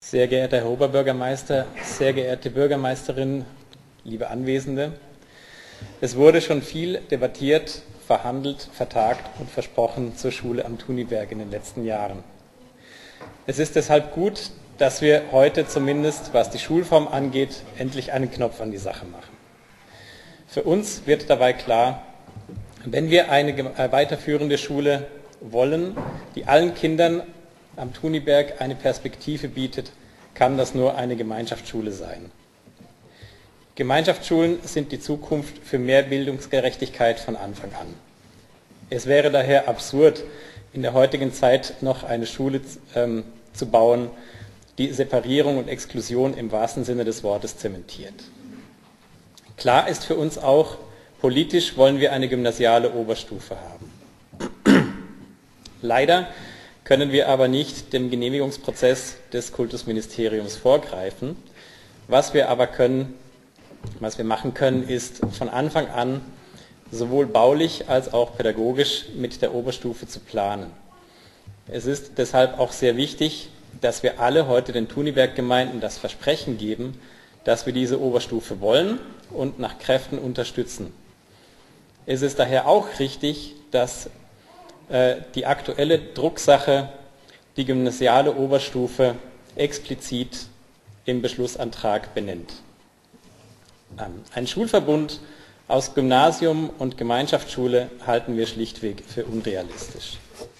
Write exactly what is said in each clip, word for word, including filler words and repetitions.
Sehr geehrter Herr Oberbürgermeister, sehr geehrte Bürgermeisterin, liebe Anwesende, es wurde schon viel debattiert, verhandelt, vertagt und versprochen zur Schule am Thuniberg in den letzten Jahren. Es ist deshalb gut, dass wir heute zumindest, was die Schulform angeht, endlich einen Knopf an die Sache machen. Für uns wird dabei klar, wenn wir eine weiterführende Schule wollen, die allen Kindern am Thuniberg eine Perspektive bietet, kann das nur eine Gemeinschaftsschule sein. Gemeinschaftsschulen sind die Zukunft für mehr Bildungsgerechtigkeit von Anfang an. Es wäre daher absurd, in der heutigen Zeit noch eine Schule ähm, zu bauen, die Separierung und Exklusion im wahrsten Sinne des Wortes zementiert. Klar ist für uns auch, politisch wollen wir eine gymnasiale Oberstufe haben. Leider können wir aber nicht dem Genehmigungsprozess des Kultusministeriums vorgreifen. Was wir aber können, was wir machen können, ist von Anfang an sowohl baulich als auch pädagogisch mit der Oberstufe zu planen. Es ist deshalb auch sehr wichtig, dass wir alle heute den Thuniberg-Gemeinden das Versprechen geben, dass wir diese Oberstufe wollen und nach Kräften unterstützen. Es ist daher auch richtig, dass äh, die aktuelle Drucksache die gymnasiale Oberstufe explizit im Beschlussantrag benennt. Ähm, ein Schulverbund aus Gymnasium und Gemeinschaftsschule halten wir schlichtweg für unrealistisch.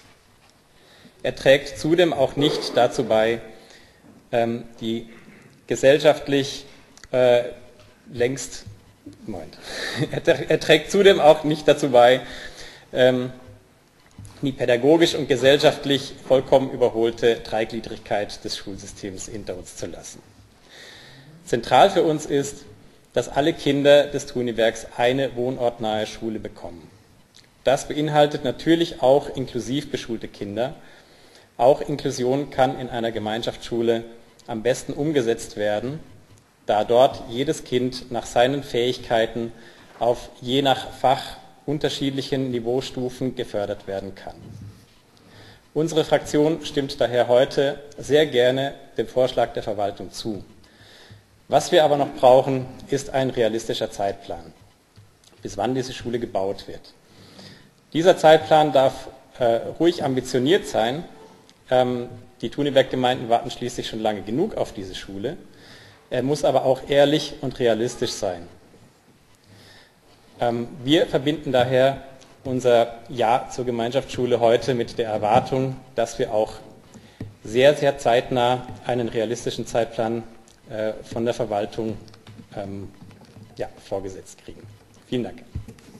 Er trägt zudem auch nicht dazu bei, ähm, die gesellschaftlich äh, längst, Moment, er trägt zudem auch nicht dazu bei, ähm, die pädagogisch und gesellschaftlich vollkommen überholte Dreigliedrigkeit des Schulsystems hinter uns zu lassen. Zentral für uns ist, dass alle Kinder des Thunibergs eine wohnortnahe Schule bekommen. Das beinhaltet natürlich auch inklusiv beschulte Kinder. Auch Inklusion kann in einer Gemeinschaftsschule am besten umgesetzt werden, da dort jedes Kind nach seinen Fähigkeiten auf je nach Fach unterschiedlichen Niveaustufen gefördert werden kann. Unsere Fraktion stimmt daher heute sehr gerne dem Vorschlag der Verwaltung zu. Was wir aber noch brauchen, ist ein realistischer Zeitplan, bis wann diese Schule gebaut wird. Dieser Zeitplan darf äh, ruhig ambitioniert sein. Ähm, die Thuniberg-Gemeinden warten schließlich schon lange genug auf diese Schule. Er muss aber auch ehrlich und realistisch sein. Ähm, wir verbinden daher unser Ja zur Gemeinschaftsschule heute mit der Erwartung, dass wir auch sehr, sehr zeitnah einen realistischen Zeitplan äh, von der Verwaltung ähm, ja, vorgesetzt kriegen. Vielen Dank.